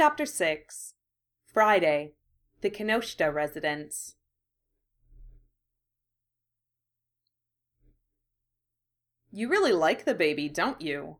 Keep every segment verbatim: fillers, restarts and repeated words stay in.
Chapter six. Friday. The Kinoshita Residence. You really like the baby, don't you?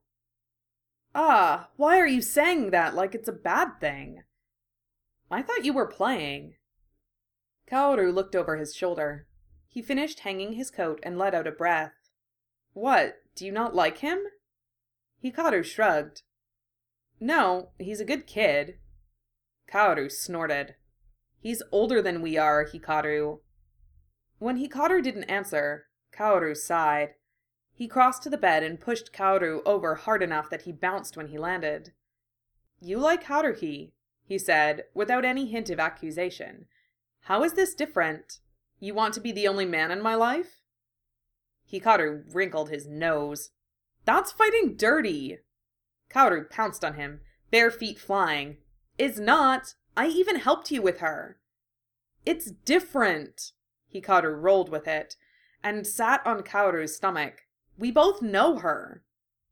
Ah, why are you saying that like it's a bad thing? I thought you were playing. Kaoru looked over his shoulder. He finished hanging his coat and let out a breath. What, do you not like him? Hikaru shrugged. No, he's a good kid. Kaoru snorted. He's older than we are, Hikaru. When Hikaru didn't answer, Kaoru sighed. He crossed to the bed and pushed Kaoru over hard enough that he bounced when he landed. You like Haruhi, he said, without any hint of accusation. How is this different? You want to be the only man in my life? Hikaru wrinkled his nose. That's fighting dirty. Kaoru pounced on him, bare feet flying. It's not. I even helped you with her. It's different. Hikaru rolled with it, and sat on Kaoru's stomach. We both know her.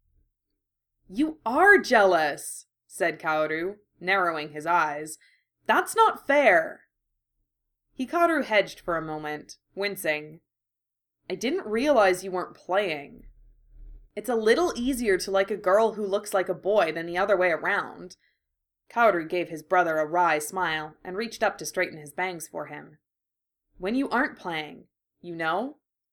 You are jealous, said Kaoru, narrowing his eyes. That's not fair. Hikaru hedged for a moment, wincing. I didn't realize you weren't playing. It's a little easier to like a girl who looks like a boy than the other way around. Kaoru gave his brother a wry smile and reached up to straighten his bangs for him. When you aren't playing, you know?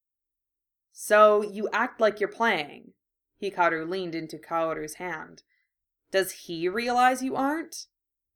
So you act like you're playing. Hikaru leaned into Kaoru's hand. Does he realize you aren't?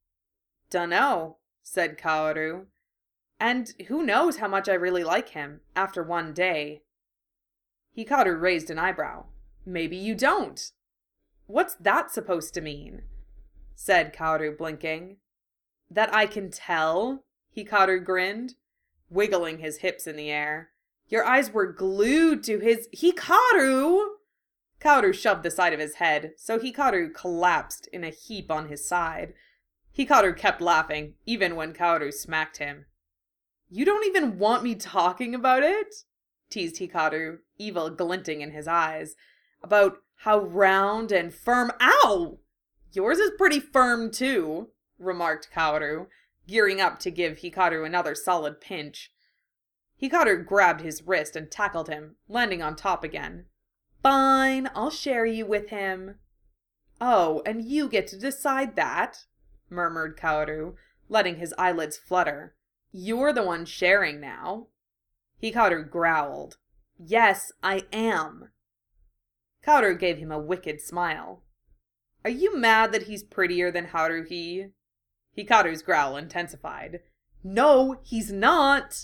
Dunno, said Kaoru. And who knows how much I really like him, after one day. Hikaru raised an eyebrow. Maybe you don't. What's that supposed to mean? Said Kaoru, blinking. That I can tell? Hikaru grinned, wiggling his hips in the air. Your eyes were glued to his... Hikaru! Kaoru shoved the side of his head, so Hikaru collapsed in a heap on his side. Hikaru kept laughing, even when Kaoru smacked him. You don't even want me talking about it? Teased Hikaru, evil glinting in his eyes. About how round and firm... Ow! Yours is pretty firm, too, remarked Kaoru, gearing up to give Hikaru another solid pinch. Hikaru grabbed his wrist and tackled him, landing on top again. Fine, I'll share you with him. Oh, and you get to decide that, murmured Kaoru, letting his eyelids flutter. You're the one sharing now. Hikaru growled. Yes, I am. Kaoru gave him a wicked smile. Are you mad that he's prettier than Haruhi? Hikaru's growl intensified. No, he's not.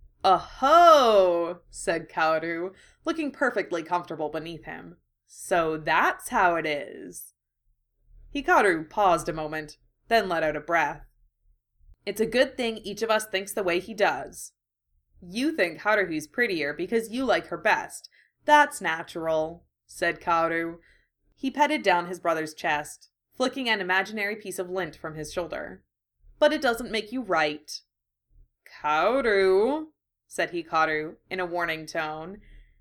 Oh-ho, said Kaoru, looking perfectly comfortable beneath him. So that's how it is. Hikaru paused a moment, then let out a breath. It's a good thing each of us thinks the way he does. You think Haruhi's prettier because you like her best. That's natural, said Kaoru. He petted down his brother's chest, flicking an imaginary piece of lint from his shoulder. But it doesn't make you right. Kaoru, said Hikaru in a warning tone.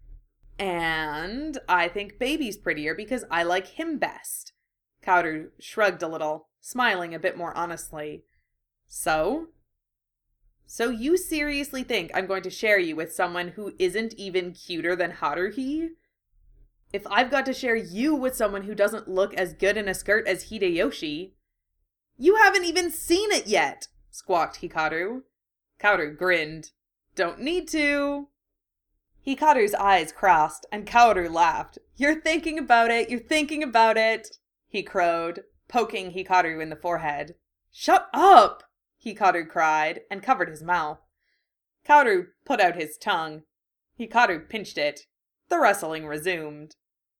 And I think baby's prettier because I like him best. Kaoru shrugged a little, smiling a bit more honestly. So? So you seriously think I'm going to share you with someone who isn't even cuter than Haruhi? If I've got to share you with someone who doesn't look as good in a skirt as Hideyoshi... You haven't even seen it yet, squawked Hikaru. Kaoru grinned. Don't need to. Hikaru's eyes crossed, and Kaoru laughed. You're thinking about it, you're thinking about it, he crowed, poking Hikaru in the forehead. Shut up, Hikaru cried, and covered his mouth. Kaoru put out his tongue. Hikaru pinched it. The wrestling resumed.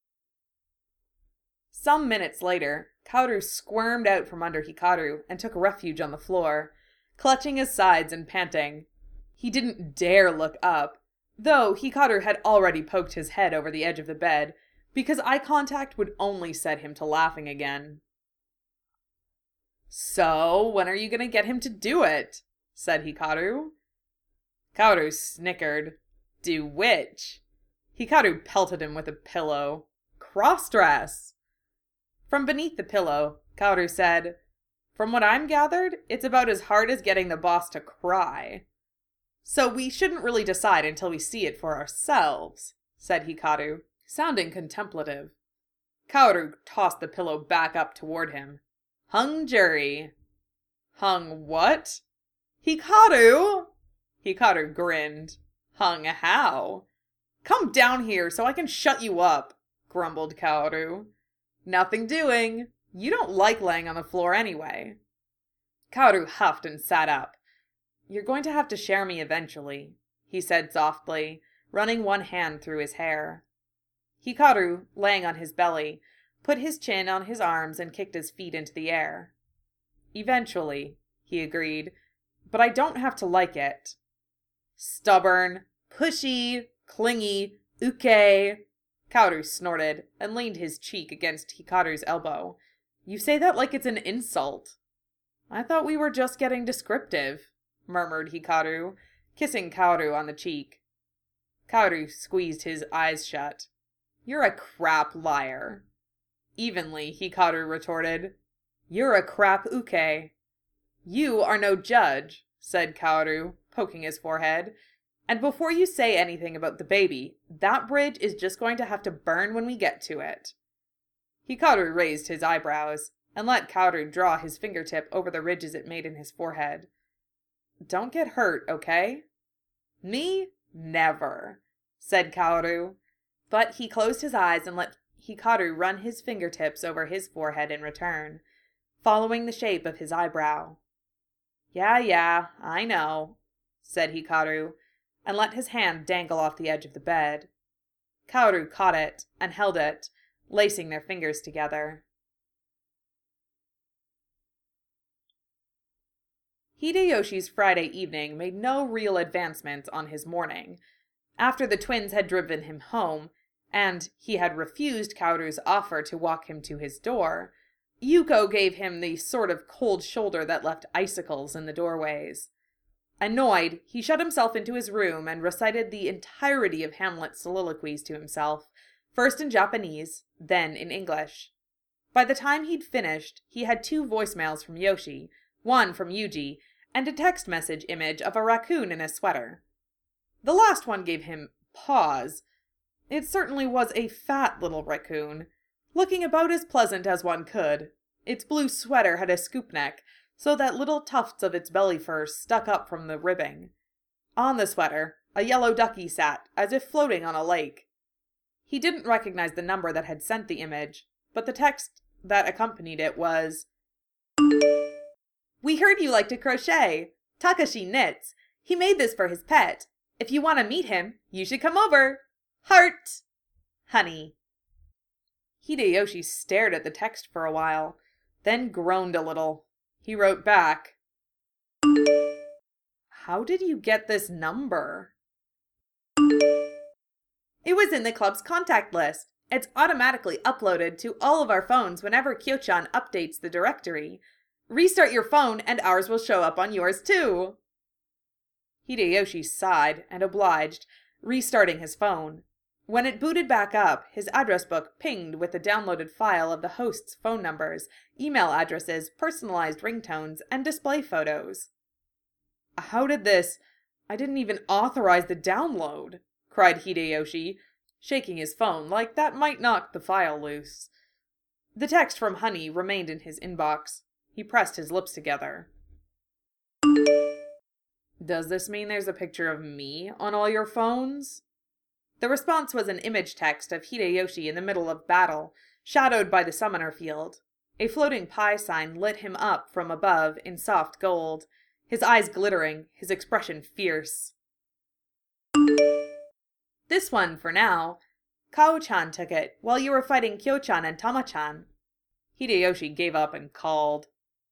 Some minutes later, Kaoru squirmed out from under Hikaru and took refuge on the floor, clutching his sides and panting. He didn't dare look up, though Hikaru had already poked his head over the edge of the bed, because eye contact would only set him to laughing again. So, when are you going to get him to do it? Said Hikaru. Kaoru snickered. Do which? Hikaru pelted him with a pillow. Cross-dress! From beneath the pillow, Kaoru said, From what I'm gathered, it's about as hard as getting the boss to cry. So we shouldn't really decide until we see it for ourselves, said Hikaru, sounding contemplative. Kaoru tossed the pillow back up toward him. Hung jury. Hung what? Hikaru! Hikaru grinned. Hung how? Come down here so I can shut you up, grumbled Kaoru. Nothing doing. You don't like laying on the floor anyway. Kaoru huffed and sat up. You're going to have to share me eventually, he said softly, running one hand through his hair. Hikaru, laying on his belly, put his chin on his arms and kicked his feet into the air. Eventually, he agreed, but I don't have to like it. Stubborn, pushy, clingy, uke. Kaoru snorted and leaned his cheek against Hikaru's elbow. You say that like it's an insult. I thought we were just getting descriptive, murmured Hikaru, kissing Kaoru on the cheek. Kaoru squeezed his eyes shut. You're a crap liar. Evenly, Hikaru retorted. You're a crap uke. You are no judge, said Kaoru, poking his forehead. And before you say anything about the baby, that bridge is just going to have to burn when we get to it. Hikaru raised his eyebrows and let Kaoru draw his fingertip over the ridges it made in his forehead. Don't get hurt, okay? Me? Never, said Kaoru. But he closed his eyes and let Hikaru run his fingertips over his forehead in return, following the shape of his eyebrow. Yeah, yeah, I know, said Hikaru, and let his hand dangle off the edge of the bed. Kaoru caught it and held it, lacing their fingers together. Hideyoshi's Friday evening made no real advancements on his morning. After the twins had driven him home, and he had refused Kaoru's offer to walk him to his door, Yuko gave him the sort of cold shoulder that left icicles in the doorways. Annoyed, he shut himself into his room and recited the entirety of Hamlet's soliloquies to himself, first in Japanese, then in English. By the time he'd finished, he had two voicemails from Yoshi, one from Yuji, and a text message image of a raccoon in a sweater. The last one gave him pause. It certainly was a fat little raccoon, looking about as pleasant as one could. Its blue sweater had a scoop neck, so that little tufts of its belly fur stuck up from the ribbing. On the sweater, a yellow ducky sat, as if floating on a lake. He didn't recognize the number that had sent the image, but the text that accompanied it was, We heard you like to crochet. Takashi knits. He made this for his pet. If you want to meet him, you should come over. Heart! Honey. Hideyoshi stared at the text for a while, then groaned a little. He wrote back, How did you get this number? It was in the club's contact list. It's automatically uploaded to all of our phones whenever Kyo-chan updates the directory. Restart your phone and ours will show up on yours too. Hideyoshi sighed and obliged, restarting his phone. When it booted back up, his address book pinged with the downloaded file of the host's phone numbers, email addresses, personalized ringtones, and display photos. How did this? I didn't even authorize the download, cried Hideyoshi, shaking his phone like that might knock the file loose. The text from Honey remained in his inbox. He pressed his lips together. Does this mean there's a picture of me on all your phones? The response was an image text of Hideyoshi in the middle of battle, shadowed by the summoner field. A floating pi sign lit him up from above in soft gold, his eyes glittering, his expression fierce. This one, for now. Kao-chan took it while you were fighting Kyo-chan and Tama-chan. Hideyoshi gave up and called.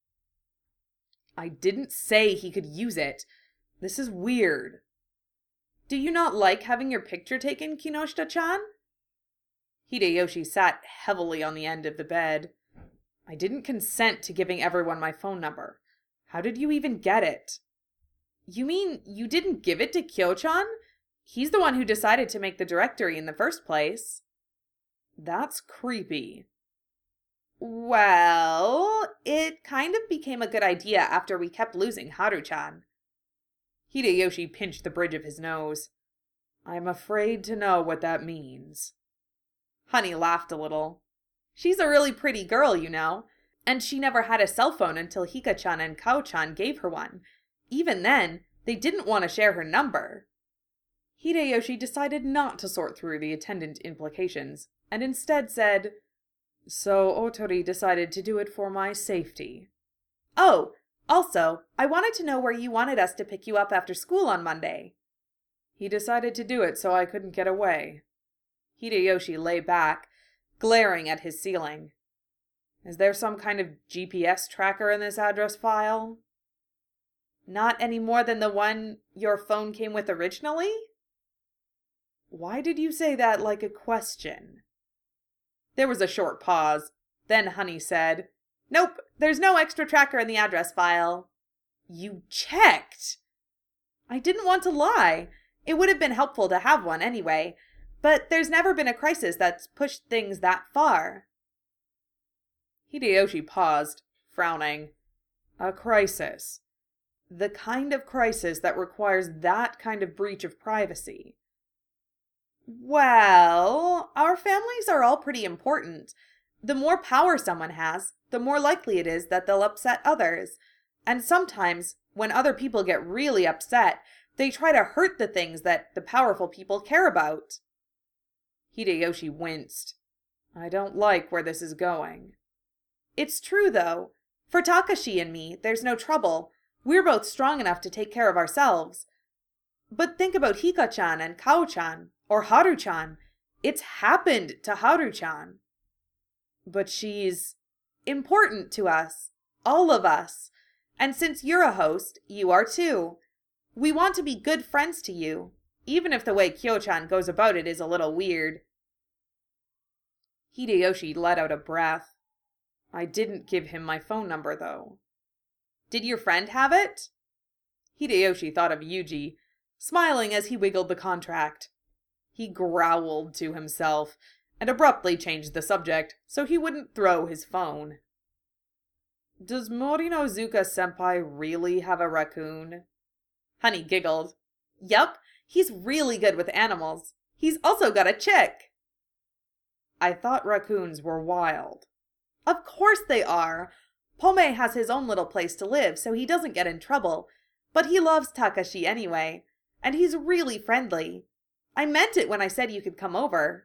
I didn't say he could use it. This is weird. Do you not like having your picture taken, Kinoshita-chan? Hideyoshi sat heavily on the end of the bed. I didn't consent to giving everyone my phone number. How did you even get it? You mean you didn't give it to Kyo-chan? He's the one who decided to make the directory in the first place. That's creepy. Well, it kind kind of became a good idea after we kept losing Haru-chan. Hideyoshi pinched the bridge of his nose. I'm afraid to know what that means. Honey laughed a little. She's a really pretty girl, you know, and she never had a cell phone until Hika-chan and Kao-chan gave her one. Even then, they didn't want to share her number. Hideyoshi decided not to sort through the attendant implications, and instead said, So Otori decided to do it for my safety. Oh, also, I wanted to know where you wanted us to pick you up after school on Monday. He decided to do it so I couldn't get away. Hideyoshi lay back, glaring at his ceiling. Is there some kind of G P S tracker in this address file? Not any more than the one your phone came with originally? Why did you say that like a question? There was a short pause. Then Honey said, Nope, there's no extra tracker in the address file. You checked! I didn't want to lie. It would have been helpful to have one anyway, but there's never been a crisis that's pushed things that far. Hideyoshi paused, frowning. A crisis. The kind of crisis that requires that kind of breach of privacy. Well, our families are all pretty important. The more power someone has, the more likely it is that they'll upset others. And sometimes, when other people get really upset, they try to hurt the things that the powerful people care about. Hideyoshi winced. I don't like where this is going. It's true, though. For Takashi and me, there's no trouble. We're both strong enough to take care of ourselves. But think about Hika-chan and Kao-chan, or Haru-chan. It's happened to Haru-chan. But she's important to us. All of us. And since you're a host, you are too. We want to be good friends to you, even if the way Kyo-chan goes about it is a little weird. Hideyoshi let out a breath. I didn't give him my phone number, though. Did your friend have it? Hideyoshi thought of Yuji, smiling as he wiggled the contract. He growled to himself, and abruptly changed the subject so he wouldn't throw his phone. Does Morinozuka-senpai really have a raccoon? Honey giggled. Yup, he's really good with animals. He's also got a chick. I thought raccoons were wild. Of course they are. Pome has his own little place to live, so he doesn't get in trouble. But he loves Takashi anyway, and he's really friendly. I meant it when I said you could come over.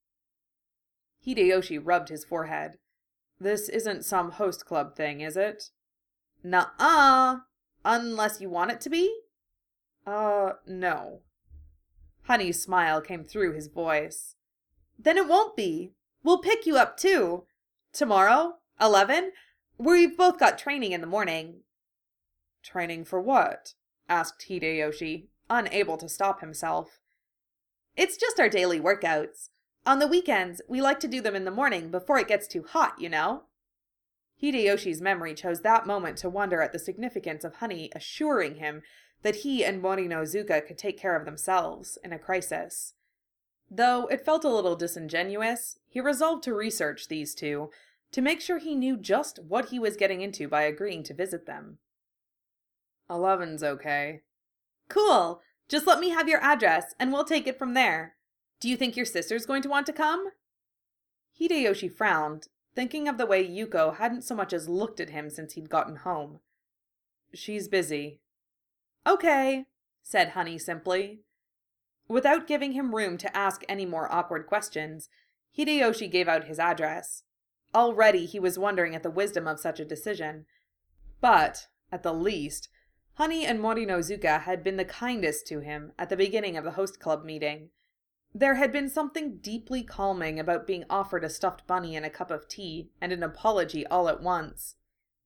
Hideyoshi rubbed his forehead. This isn't some host club thing, is it? Nuh-uh. Unless you want it to be? Uh, no. Honey's smile came through his voice. Then it won't be. We'll pick you up too. Tomorrow, eleven? We've both got training in the morning. Training for what? Asked Hideyoshi, unable to stop himself. It's just our daily workouts. On the weekends, we like to do them in the morning before it gets too hot, you know? Hideyoshi's memory chose that moment to wonder at the significance of Honey assuring him that he and Morinozuka could take care of themselves in a crisis. Though it felt a little disingenuous, he resolved to research these two, to make sure he knew just what he was getting into by agreeing to visit them. Eleven's okay. Cool! Just let me have your address, and we'll take it from there. Do you think your sister's going to want to come? Hideyoshi frowned, thinking of the way Yuko hadn't so much as looked at him since he'd gotten home. She's busy. Okay, said Honey simply. Without giving him room to ask any more awkward questions, Hideyoshi gave out his address. Already he was wondering at the wisdom of such a decision. But, at the least, Honey and Morinozuka had been the kindest to him at the beginning of the host club meeting. There had been something deeply calming about being offered a stuffed bunny and a cup of tea, and an apology all at once.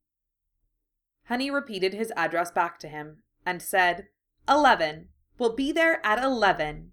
Honey repeated his address back to him, and said, Eleven. We'll be there at eleven.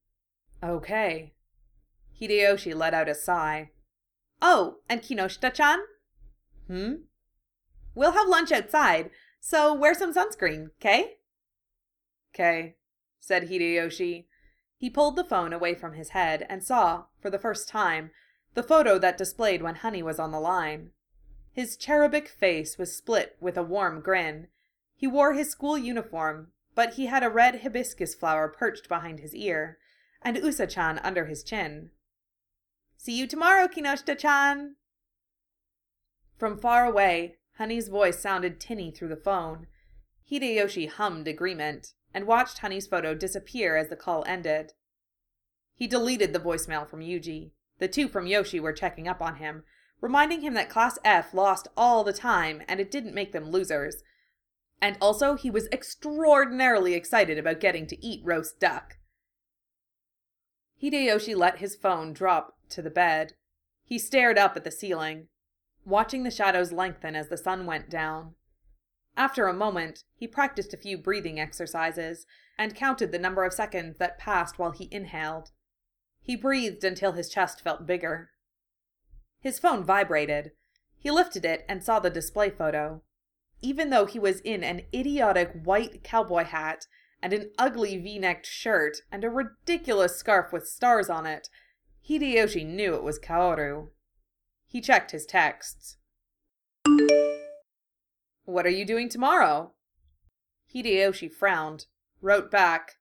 Okay. Hideyoshi let out a sigh. Oh, and Kinoshita-chan? Hmm? We'll have lunch outside, so wear some sunscreen, 'kay? 'Kay, said Hideyoshi. He pulled the phone away from his head and saw, for the first time, the photo that displayed when Honey was on the line. His cherubic face was split with a warm grin. He wore his school uniform, but he had a red hibiscus flower perched behind his ear, and Usa-chan under his chin. "See you tomorrow, Kinoshita-chan!" From far away, Honey's voice sounded tinny through the phone. Hideyoshi hummed agreement, and watched Honey's photo disappear as the call ended. He deleted the voicemail from Yuji. The two from Yoshi were checking up on him, reminding him that Class F lost all the time and it didn't make them losers. And also, he was extraordinarily excited about getting to eat roast duck. Hideyoshi let his phone drop to the bed. He stared up at the ceiling, watching the shadows lengthen as the sun went down. After a moment, he practiced a few breathing exercises and counted the number of seconds that passed while he inhaled. He breathed until his chest felt bigger. His phone vibrated. He lifted it and saw the display photo. Even though he was in an idiotic white cowboy hat and an ugly V-necked shirt and a ridiculous scarf with stars on it, Hideyoshi knew it was Kaoru. He checked his texts. "What are you doing tomorrow?" Hideyoshi frowned, wrote back,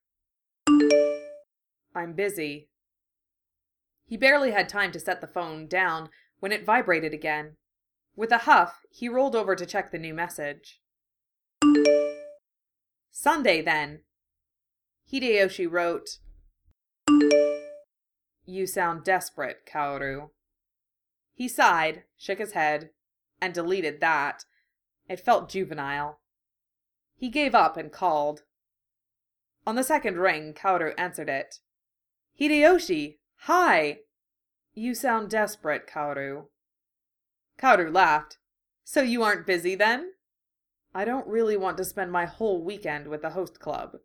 "I'm busy." He barely had time to set the phone down when it vibrated again. With a huff, he rolled over to check the new message. "Sunday, then." Hideyoshi wrote, "You sound desperate, Kaoru." He sighed, shook his head, and deleted that. It felt juvenile. He gave up and called. On the second ring, Kaoru answered it. "Hideyoshi! Hi! You sound desperate, Kaoru." Kaoru laughed. "So you aren't busy, then?" "I don't really want to spend my whole weekend with the host club."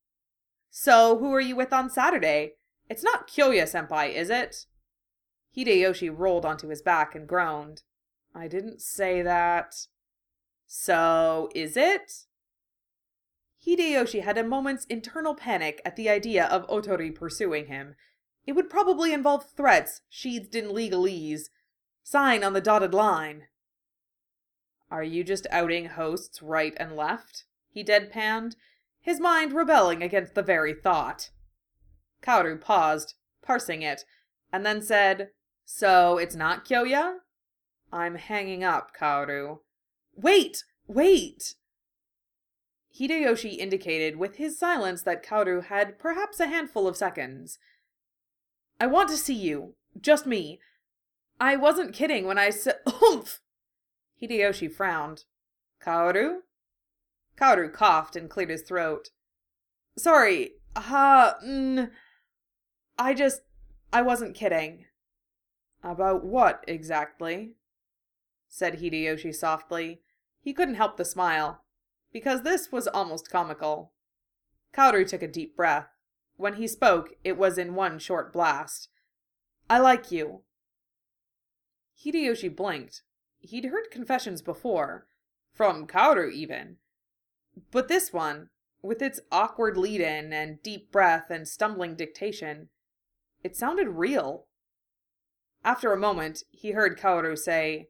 "So who are you with on Saturday? It's not Kyoya-senpai, is it?" Hideyoshi rolled onto his back and groaned. "I didn't say that." "So, is it?" Hideyoshi had a moment's internal panic at the idea of Otori pursuing him. It would probably involve threats sheathed in legalese. Sign on the dotted line. "Are you just outing hosts right and left?" he deadpanned, his mind rebelling against the very thought. Kaoru paused, parsing it, and then said, "So it's not Kyoya?" "I'm hanging up, Kaoru." "Wait! Wait!" Hideyoshi indicated with his silence that Kaoru had perhaps a handful of seconds. "I want to see you. Just me. I wasn't kidding when I said— Oomph!" Hideyoshi frowned. "Kaoru?" Kaoru coughed and cleared his throat. "Sorry, ha, uh, mm, I just, I wasn't kidding." "About what, exactly?" said Hideyoshi softly. He couldn't help the smile, because this was almost comical. Kaoru took a deep breath. When he spoke, it was in one short blast. "I like you." Hideyoshi blinked. He'd heard confessions before, from Kaoru even. But this one, with its awkward lead-in and deep breath and stumbling dictation, it sounded real. After a moment, he heard Kaoru say,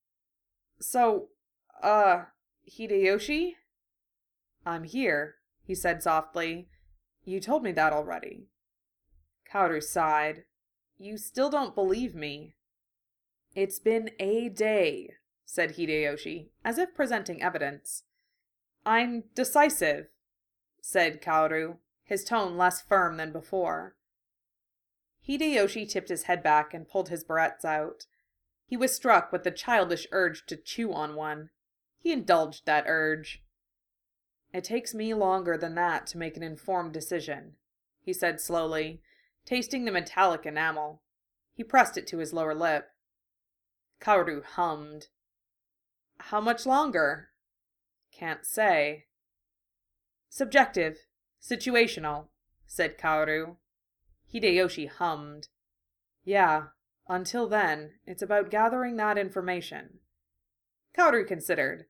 "So, uh, Hideyoshi?" "I'm here," he said softly. "You told me that already." Kaoru sighed. "You still don't believe me." "It's been a day," said Hideyoshi, as if presenting evidence. "I'm decisive," said Kaoru, his tone less firm than before. Hideyoshi tipped his head back and pulled his barrettes out. He was struck with the childish urge to chew on one. He indulged that urge. "It takes me longer than that to make an informed decision," he said slowly, tasting the metallic enamel. He pressed it to his lower lip. Kaoru hummed. "How much longer?" "Can't say." "Subjective. Situational," said Kaoru. Hideyoshi hummed. "Yeah, until then, it's about gathering that information." Kaoru considered.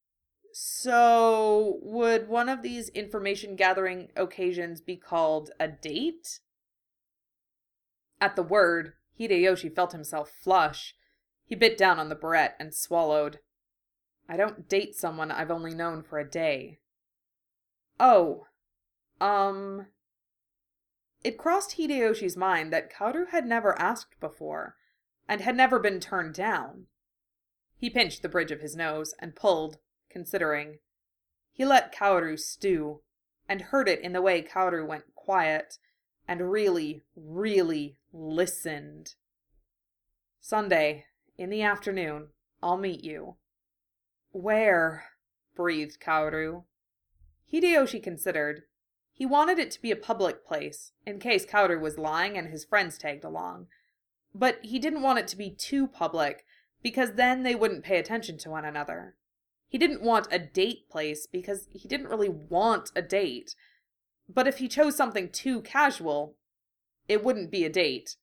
"So, would one of these information-gathering occasions be called a date?" At the word, Hideyoshi felt himself flush. He bit down on the barrette and swallowed. I don't date someone I've only known for a day. Oh, um... It crossed Hideyoshi's mind that Kaoru had never asked before, and had never been turned down. He pinched the bridge of his nose and pulled, considering. He let Kaoru stew, and heard it in the way Kaoru went quiet, and really, really listened. Sunday, in the afternoon, I'll meet you. Where? Breathed Kaoru. Hideyoshi considered. He wanted it to be a public place, in case Kaoru was lying and his friends tagged along. But he didn't want it to be too public, because then they wouldn't pay attention to one another. He didn't want a date place, because he didn't really want a date. But if he chose something too casual, it wouldn't be a date.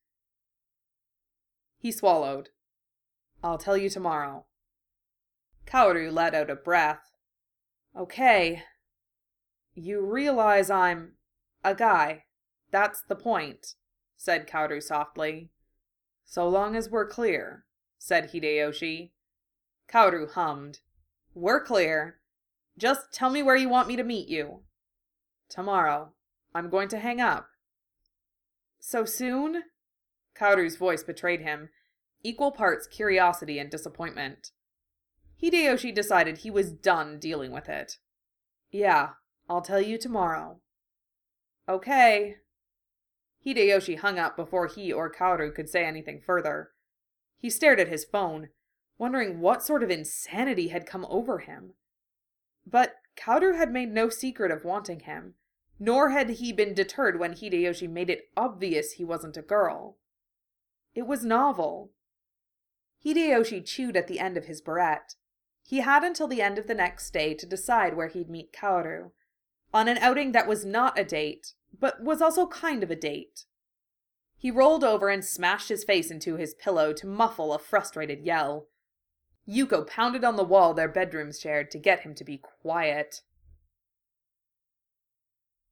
He swallowed. I'll tell you tomorrow. Kaoru let out a breath. Okay. You realize I'm a guy. That's the point, said Kaoru softly. So long as we're clear, said Hideyoshi. Kaoru hummed. We're clear. Just tell me where you want me to meet you. Tomorrow. I'm going to hang up. So soon? Kaoru's voice betrayed him, equal parts curiosity and disappointment. Hideyoshi decided he was done dealing with it. Yeah, I'll tell you tomorrow. Okay. Hideyoshi hung up before he or Kaoru could say anything further. He stared at his phone, wondering what sort of insanity had come over him. But Kaoru had made no secret of wanting him, nor had he been deterred when Hideyoshi made it obvious he wasn't a girl. It was novel. Hideyoshi chewed at the end of his barrette. He had until the end of the next day to decide where he'd meet Kaoru, on an outing that was not a date, but was also kind of a date. He rolled over and smashed his face into his pillow to muffle a frustrated yell. Yuko pounded on the wall their bedrooms shared to get him to be quiet.